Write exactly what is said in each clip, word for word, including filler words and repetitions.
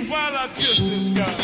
while I kiss this guy.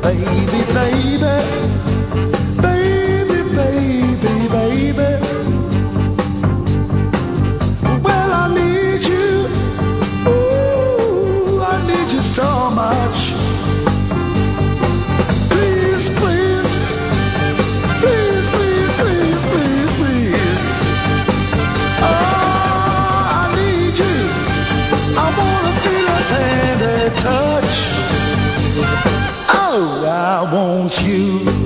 baby, baby, baby, baby, baby. Well, I need you, ooh, I need you so much. Please, please, please, please, please, please, please. Oh, I need you. I wanna feel a tender touch. Oh, I want you.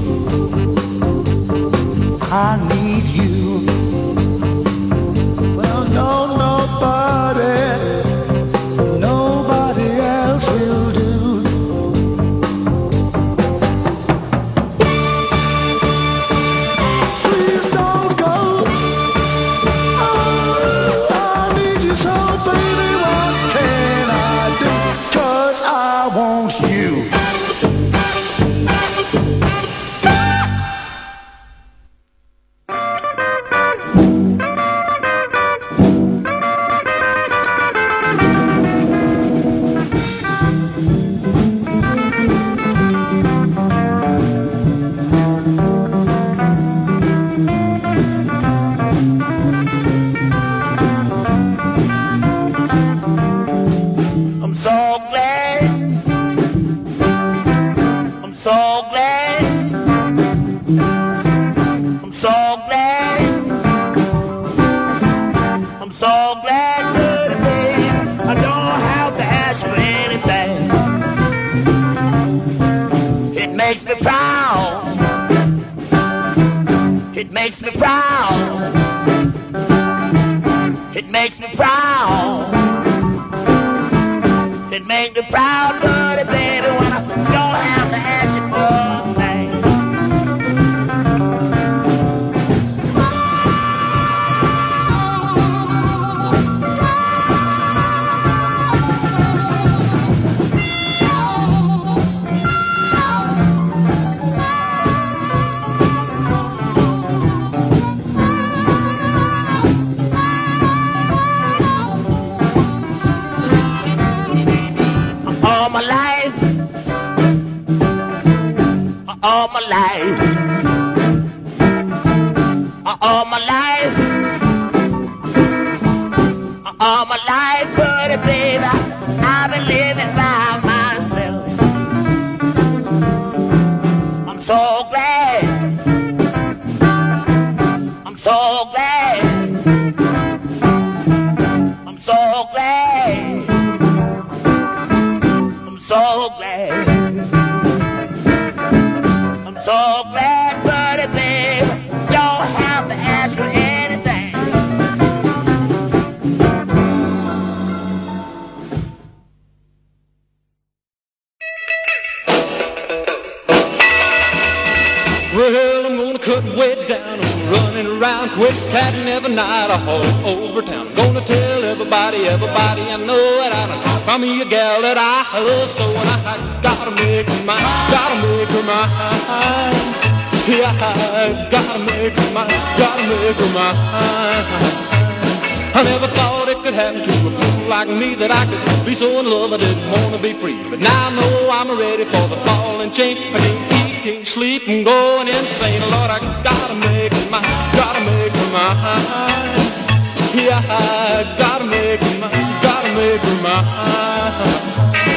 I need you. Well, no, nobody, nobody else will do. Please don't go. Oh, I need you so, baby. What can I do? 'Cause I want you. I'm so glad. I'm so glad. I'm so glad. I'm so glad, pretty baby. I don't have to ask you anything. It makes me proud. It makes me proud. It makes me proud. It makes me proud, pretty baby, when I don't have to ask you for a thing. All my life, all my life, all my life, all my life, pretty baby, I've been living by myself. I'm so glad, I'm so glad, I'm so glad. So glad, I'm so glad, buddy, babe. Don't have to ask for anything. Well, I'm gonna cut way down. I'm running around quick, catting every night all over town. I'm gonna tell everybody, everybody I know that I done found me a gal that I love so, and I gotta make her mine, gotta make her mine. Yeah, I gotta make her mine, gotta make her mine. I never thought it could happen to a fool like me, that I could be so in love I didn't wanna be free. But now I know I'm ready for the ball and chain. I can't eat, can't sleep, I'm going insane. Lord, I gotta make her mine, gotta make her mine. Yeah, I gotta make her mine, gotta make her mine.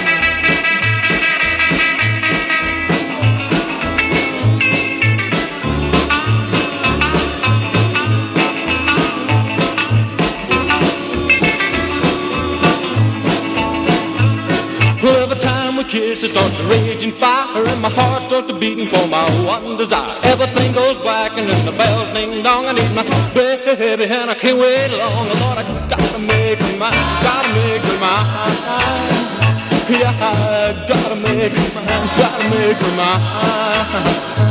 Kiss, it starts a raging fire, and my heart starts to beating for my one desire. Everything goes black and then the bells ding dong. I need my baby and I can't wait long. Lord, I gotta make her mine, gotta make her mine. Yeah, I gotta make her mine, gotta make her mine.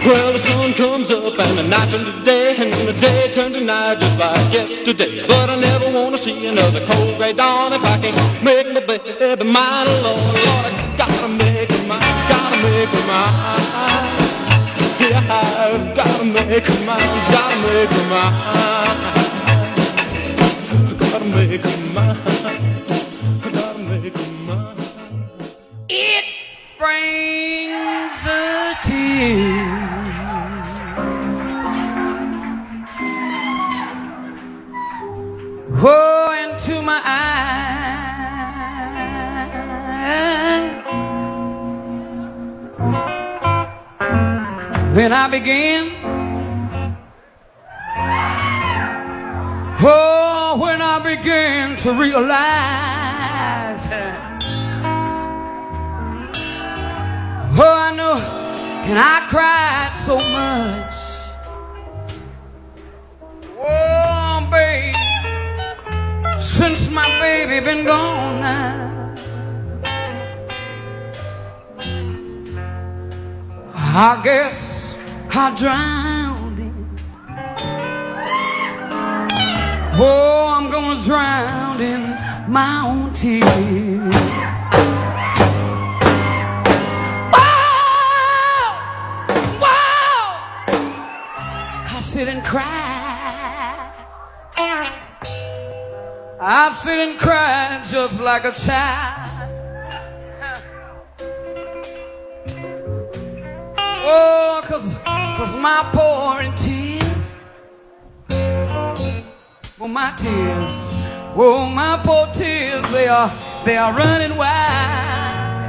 Well, the sun comes up and the night turns to day, and the day turns to night just like yesterday. But I never want to see another cold gray dawn if I can't make my baby mine alone. Lord, I gotta make her mine, gotta make her mine. Yeah, I gotta make her mine, gotta make her mine. Gotta make her mine, gotta make her mine. It brings a tear oh, into my eye when I begin, oh, when I begin to realize, oh, I know, and I cried so much, oh, babe, since my baby been gone now. I guess I drowned in, oh, I'm gonna drown in my own tears. Sit and cry. I sit and cry just like a child. Oh, cause, cause my pouring tears, well, my tears, oh, my poor tears, they are, they are running wild.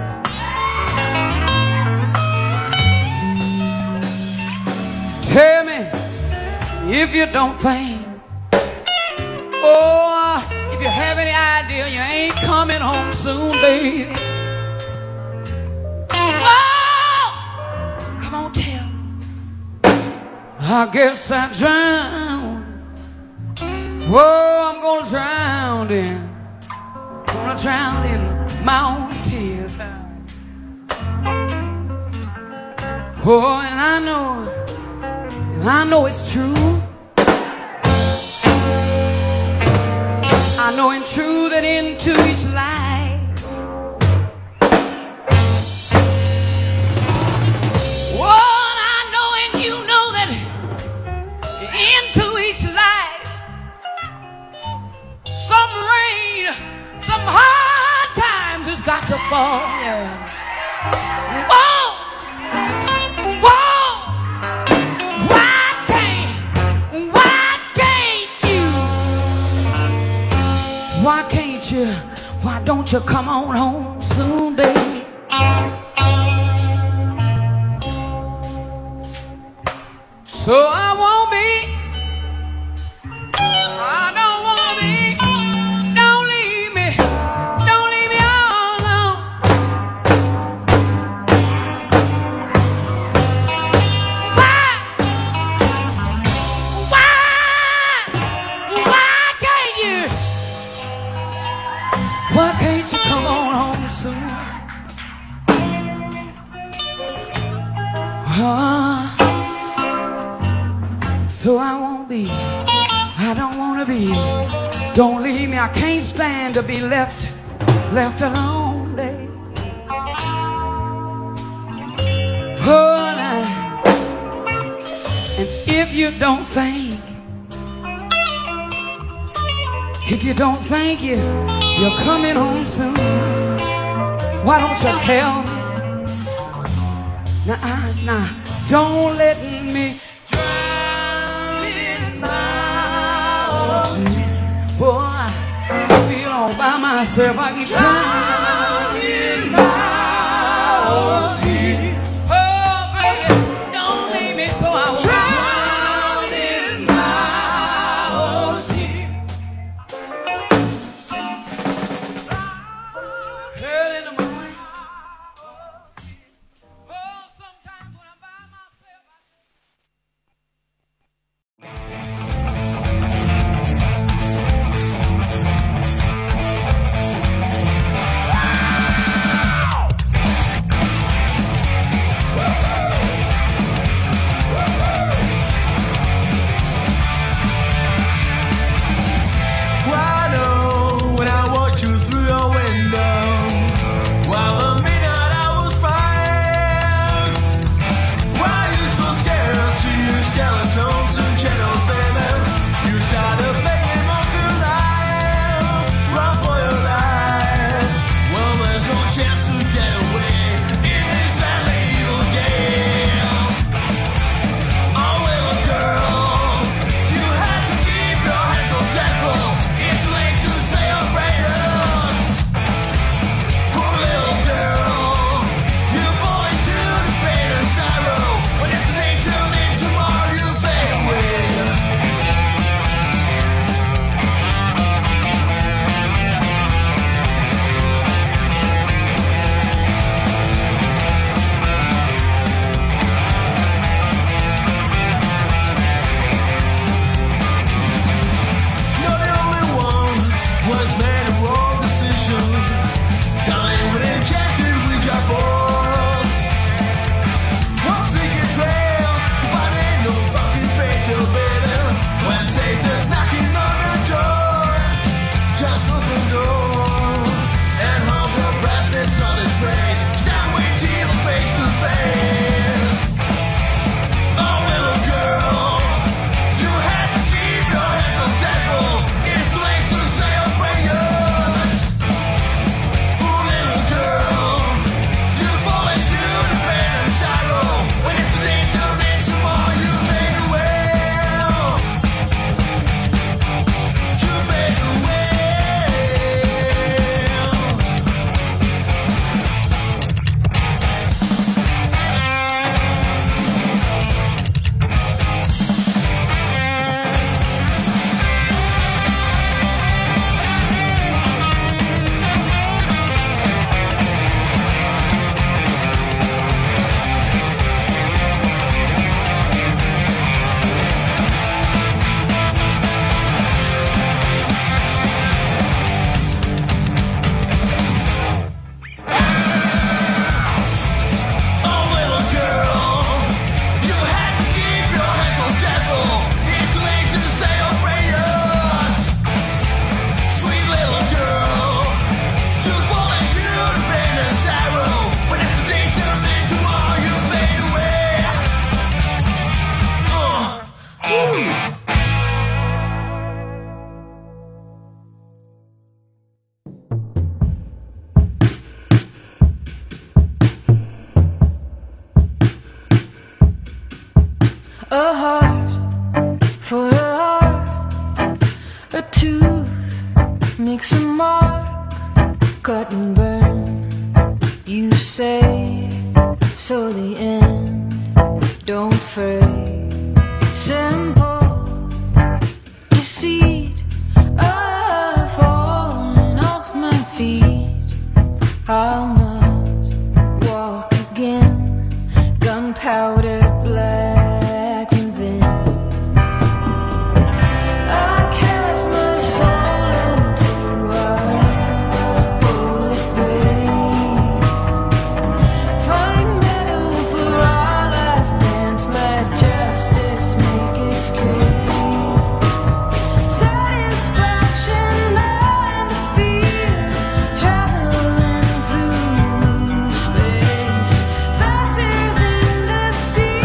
Tell me if you don't think, oh, if you have any idea you ain't coming home soon, baby. Oh, come on, tell me. I guess I drowned. Oh, I'm gonna drown in, gonna drown in my own tears. Oh, and I know, I know it's true. I know it's true that into each life, oh, and I know and you know that into each life, some rain, some hard times has got to fall. Yeah. Whoa! Why can't you, why don't you come on home soon, baby? So I won't be, I don't want to be, don't leave me, don't leave me all alone. Why, why, why can't you? Why can't you come on home soon? Uh, so I won't be, I don't want to be. Don't leave me, I can't stand to be left, left alone, babe. Oh, now, and if you don't think, if you don't think you, you're coming home soon, why don't you tell me? Now, nah, nah, don't let me drown in my own tears. Boy, I feel all by myself, I keep drowning in my own tears. Oh, baby, don't leave me so I won't drown in my own tears. Early in the morning, oh, sometimes when I'm by myself, I A heart for a heart, a tooth makes a mark, cut and burn. You say, so the end, don't fray. Simple deceit, I've fallen off my feet. I'll not walk again, gunpowder black within. I cast my soul into a bullet grave. Find metal for our last dance, let justice make its case. Satisfaction and fear, traveling through space, faster than the speed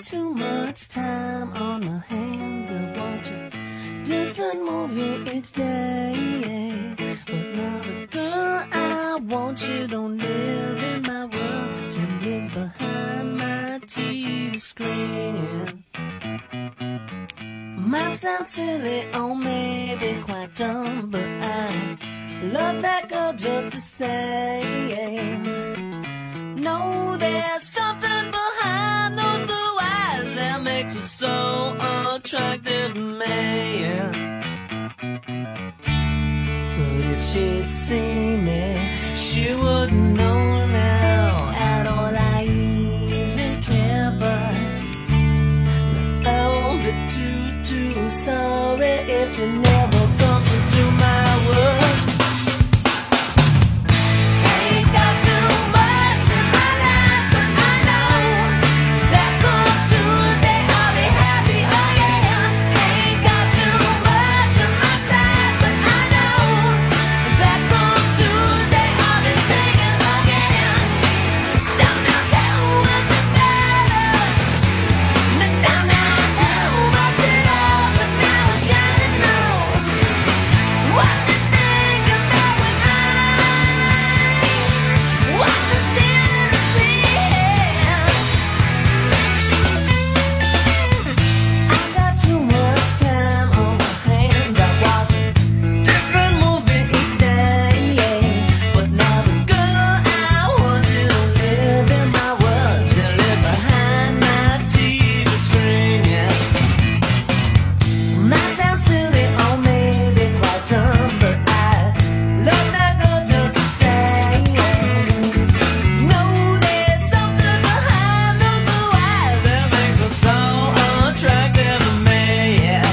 too much time on my hands. I watch a different movie each day. But now the girl I want, she don't live in my world. She lives behind my T V screen. Might sound silly or maybe quite dumb, but I love that girl just the same. No, there's something behind those blue eyes that makes her so attractive to me. But if she'd seen me, she wouldn't know now at all I even care. But I won't be too, too sorry if you never come into my world. Ain't got too much in my life, but I know that come Tuesday I'll be happy, oh yeah. Ain't got too much on my side, but I know that come Tuesday I'll be singing again. Down, down, down, what's it better? Down, down, down, what's it up? But now I gotta know what you think about when I watch the Tennessee. I got too much time on my hands. I watch a different movie each day. But now the girl I want, you don't live in my world. You live behind my T V screen. Yeah. Might sound silly or maybe quite dumb, but I love that girl just the same. No, there's something behind those blue eyes that makes her so attractive to me. Yeah.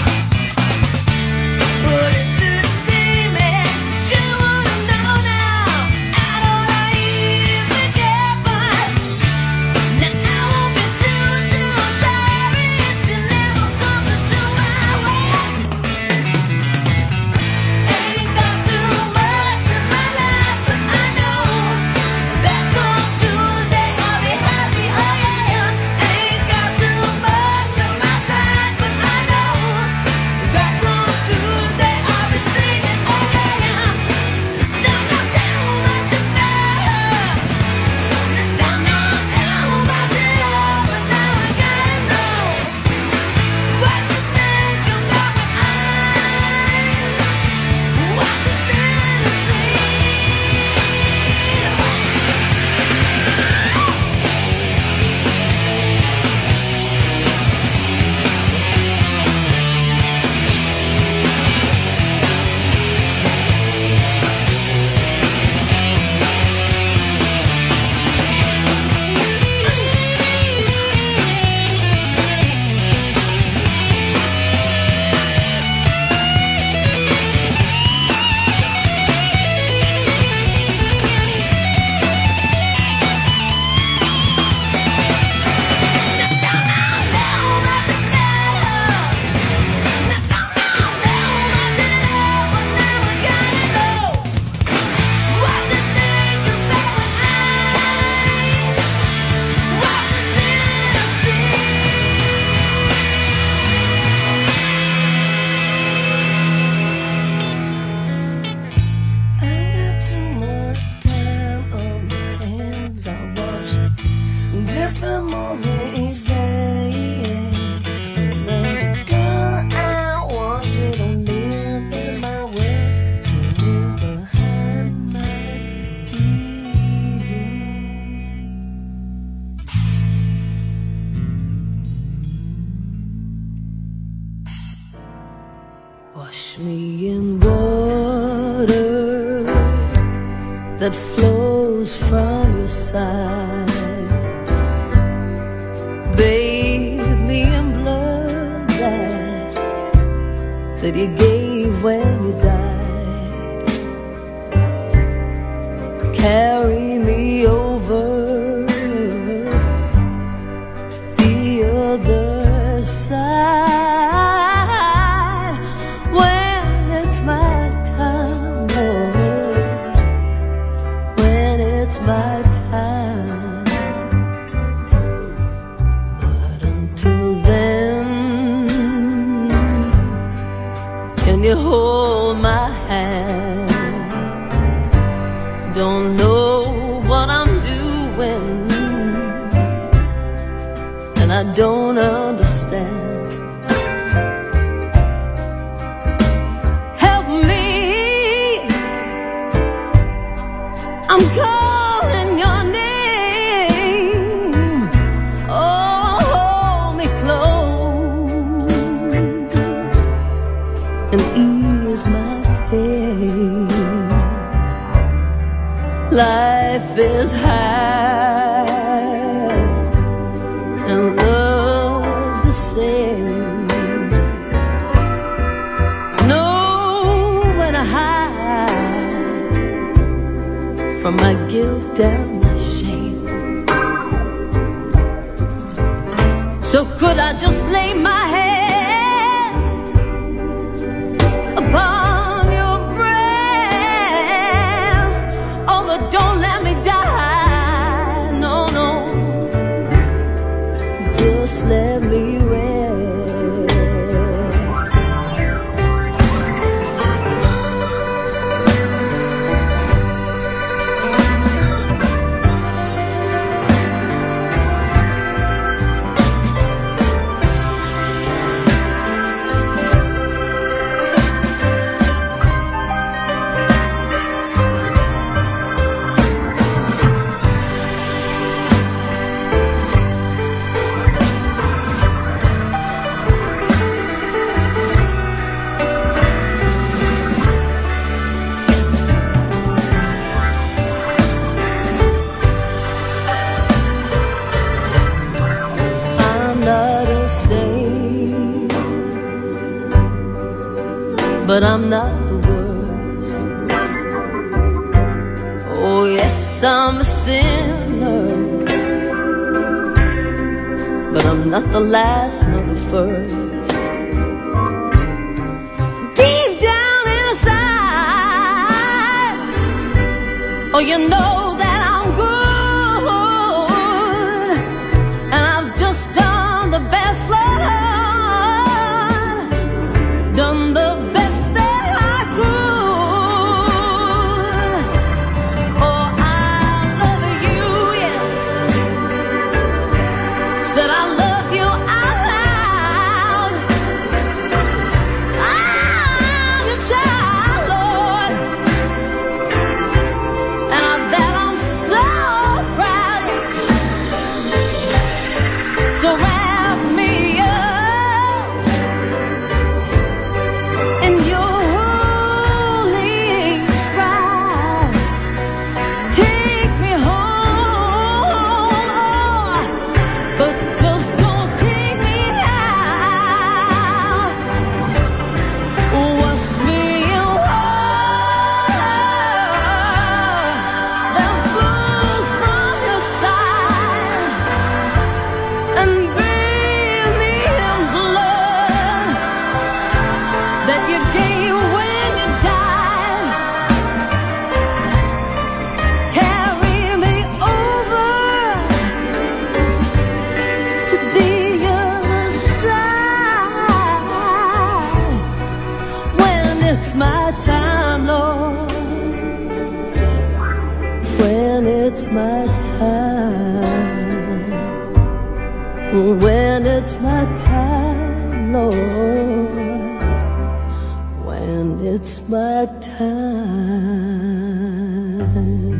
But if she'd see me, she wouldn't know now at all I even care. But now I won't be too, too sorry if she never comes into my way. Ain't got too much in my life, but I know that come Tuesday I'll be happy, oh yeah. Ain't got too much on my side, but I know that come Tuesday I'll be singing, oh yeah. Down, down, down, what's it better? Down, down, down, what's it up? But now I gotta know what you think about when I watch the Tennessee. Different movie each day. And then the girl I want, you don't live in my world. You live behind my T V. Wash me in water that flows from your side. Bathe me in blood that, that you gave when you died. Carry me over to the other side when it's my time, Lord, when it's my time. But don't know what I'm doing, and I don't understand. Help me, I'm calling your name. Oh, hold me close and ease my pain. Life is hard and love's the same. Nowhere to hide from my guilt and my shame. So could I just lay my head upon your breast? Oh, but don't let me die. No, no, just let me rest. But I'm not the worst. Oh yes, I'm a sinner, but I'm not the last nor the first. Deep down inside, oh you know that I'm good, and I've just done the best, Lord, done the best. Said I love you out loud. I'm your child, Lord, and of that I'm so proud. So wrap me up in your holy shroud. Take me home. But just don't take me out. Wash me in water that flows from your side, and bathe me in blood that you gave when you died. Carry me over to the other side when it's my time, Lord. When it's my time, when it's my time, Lord. When it's my time.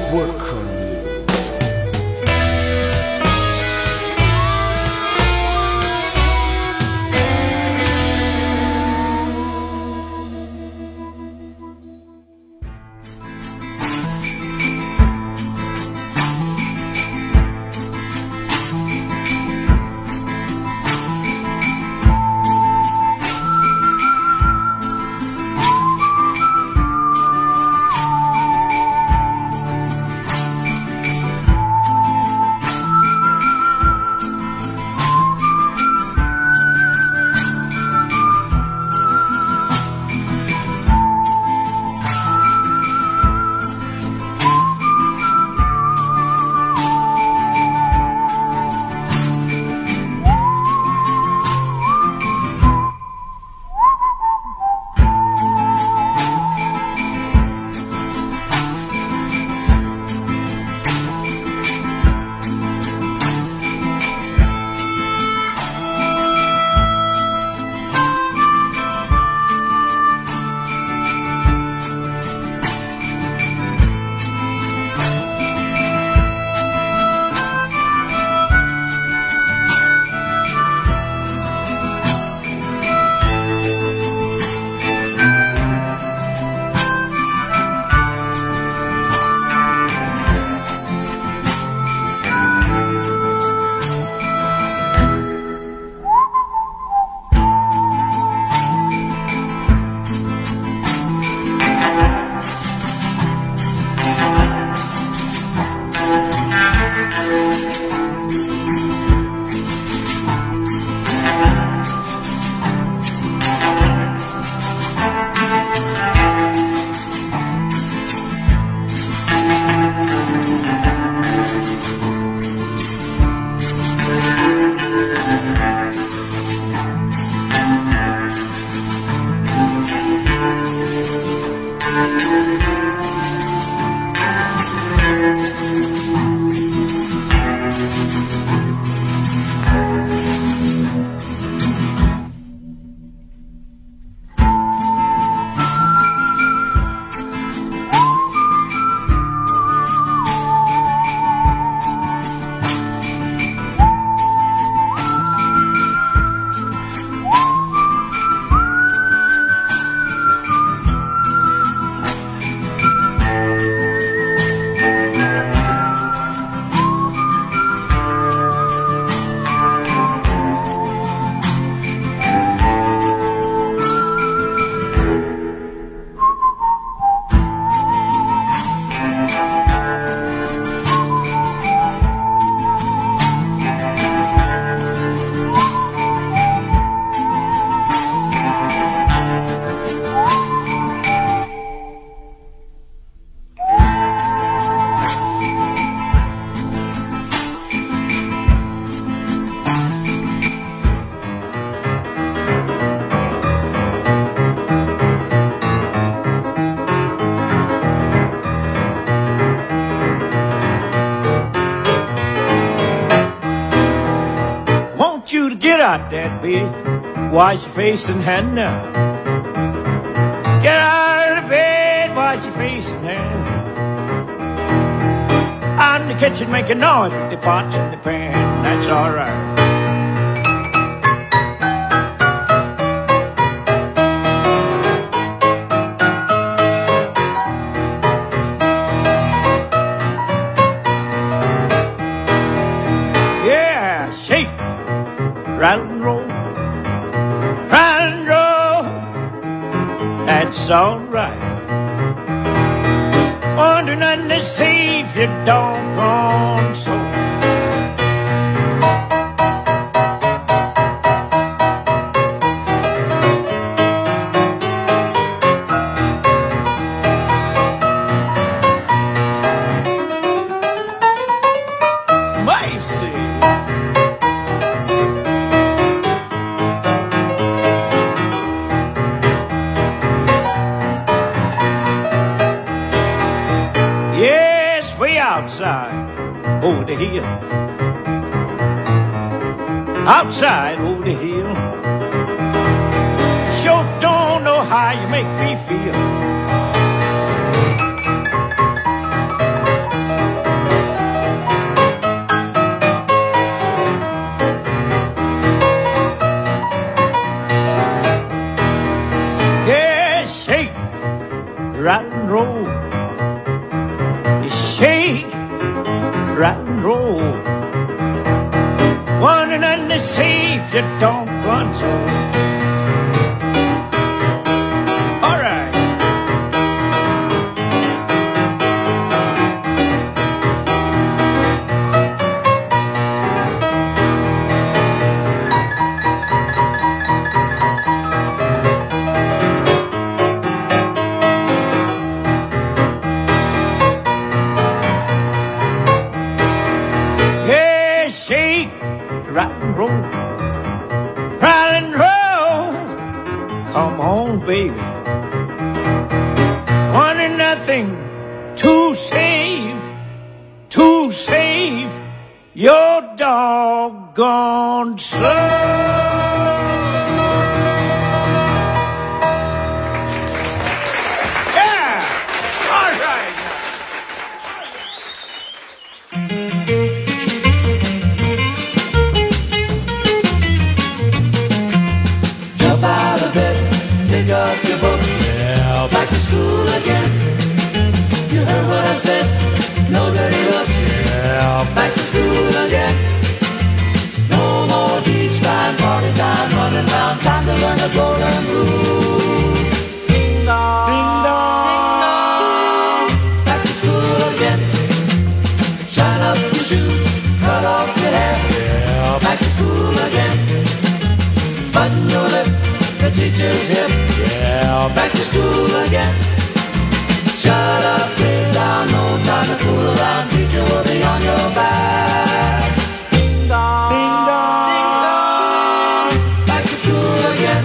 work on you. Get out that bed, wash your face and hand now. Get out of the bed, wash your face and hand. I'm in the kitchen making noise with the pots and the pan. That's all right. Yeah, shake. Rattle and roll, rattle and roll, that's all right. Wonder nothing to save your doggone soul. Mercy. Yes, way outside over the hill. Outside over the hill. Sure don't know how you make me feel. save your doggone soul. All right. Yeah, shake, rock and roll, rock and roll. Come on, baby. One and nothing to save, to save your doggone soul. Yeah, all right. Jump out of bed, pick up your books, yeah, back to school again. You heard what I said, no dirty looks, yeah, back to school again. No more beach time, party time, running round, time to learn the golden rule. Ding dong, ding dong, ding dong, back to school again. Shine up your shoes, cut off your hair, yeah, back to school again. Button your lip, the teacher's hip, yeah, back to school again. Shut up, sit down, no time to fool around, teacher will be on your back. Ding dong, ding dong, ding dong, back to school again.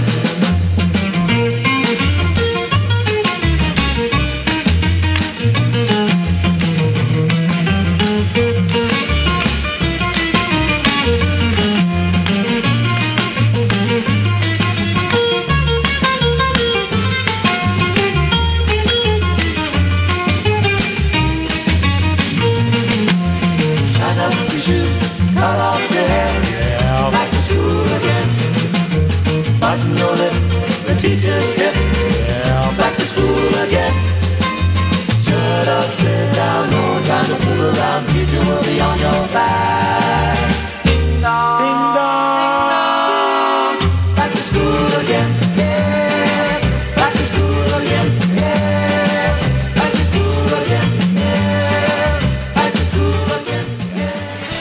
Shine up your shoes, cut off your hair, yeah, back to school again. Button your lip, the teacher's hip, yeah, back to school again. Shut up, sit down, no time to fool around, teacher will be on your back. Ding dong, ding dong, ding dong, back to school again, yeah, back to school again, yeah, back to school again, yeah, back to school again, yeah.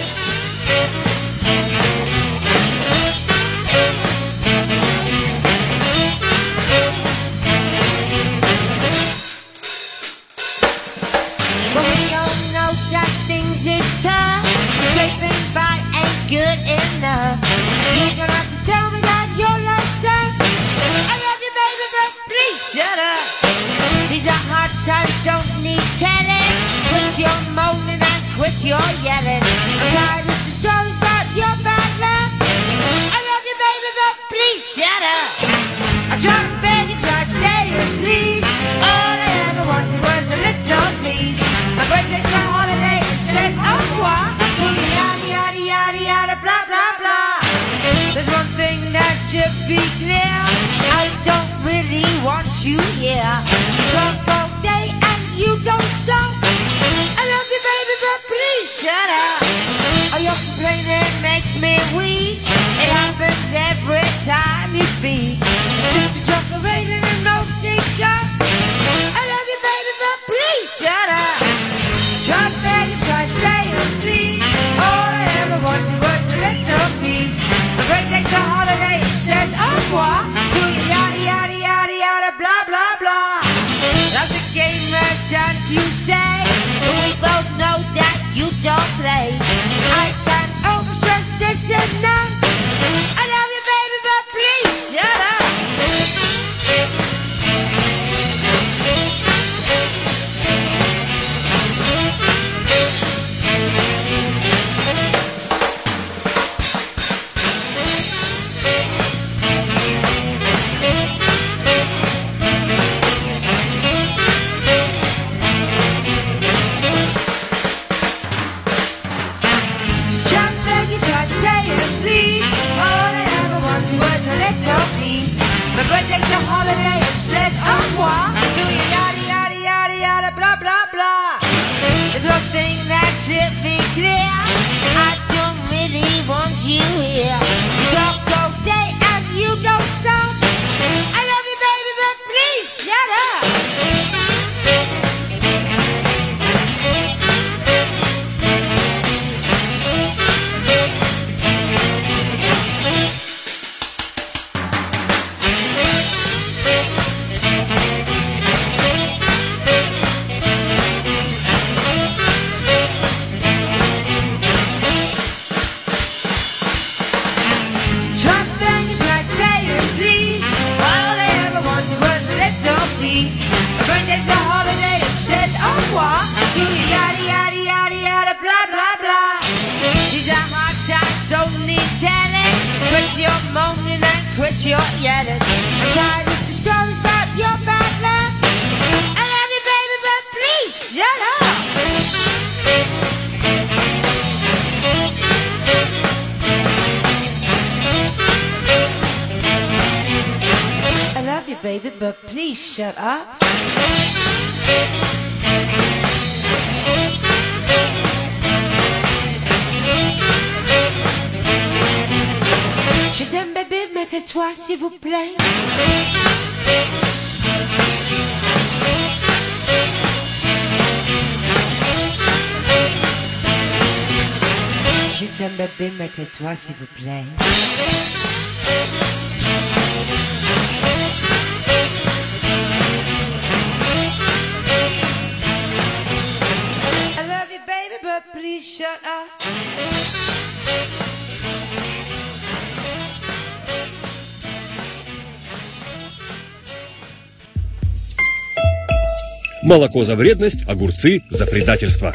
But we all know that things is tough. Scraping by ain't good enough. You're gonna have to tell me that your love sucks. I love you, baby, but please shut up. These are hard times, don't need telling. Quit your moaning and quit your yelling. I'm tired of the stories about your bad luck. I love you, baby, but please shut up. I tried to beg you, tried to stay asleep. All I ever wanted was a little please. My birthday's my holiday, it says au revoir. Yada, yada, yada, yada, blah, blah, blah. There's one thing that should be clear. I don't really want you here. Talk all day and you don't stop. I love you, baby, but please shut up. All your complaining makes me weak. It happens every time you speak. It's just a talk of rain and no teacher. I love you, baby, but please shut up. Try to beg you, try to stay asleep. All I ever wanted was a little peace. My birthday's a holiday, it says au revoir. To you, yada, yada, yada, yada, blah, blah, blah. That's a game that chance you say, but we both know that you don't play. I can only Monday's a holiday, said au revoir. Yada, yada, yada, yada, blah, blah, blah. These are hard times, don't need telling. Quit your moaning and quit your yelling. I'm tired of the stories about your bad luck. I love you, baby, but please shut up. I love you, baby, but please shut up. Je t'aime, bébé, mais tais-toi, s'il vous plaît. Je t'aime, bébé, mais tais-toi, s'il vous plaît. I love you, baby, but please shut up. Молоко за вредность, огурцы за предательство.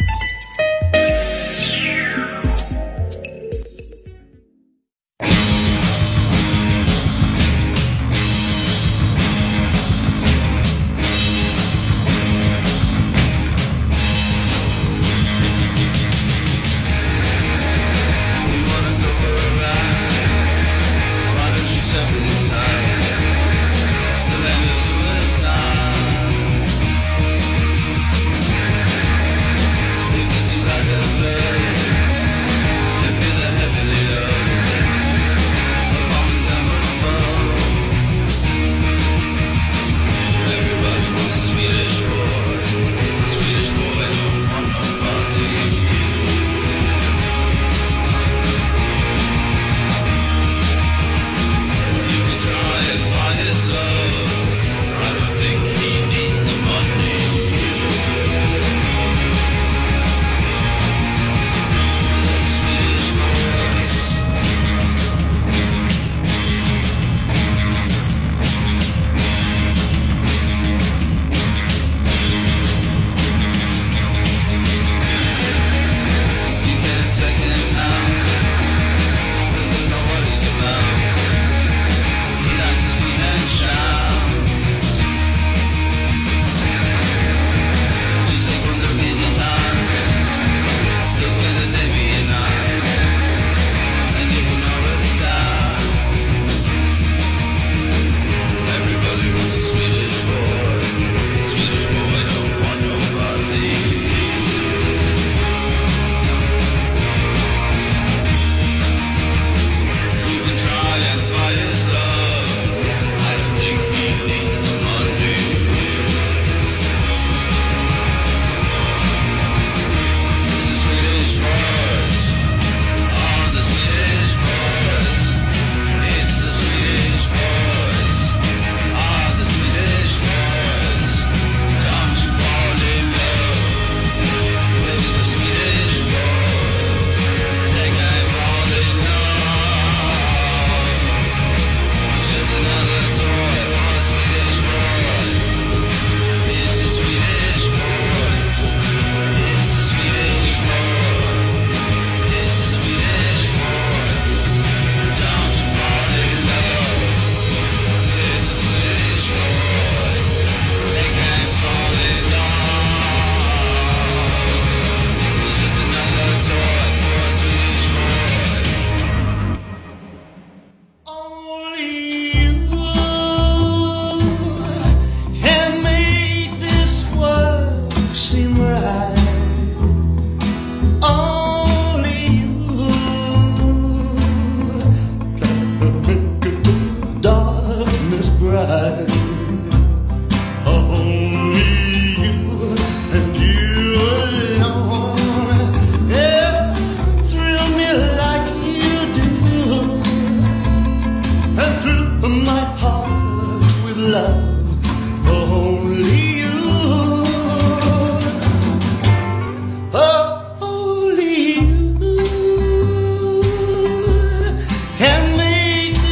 love.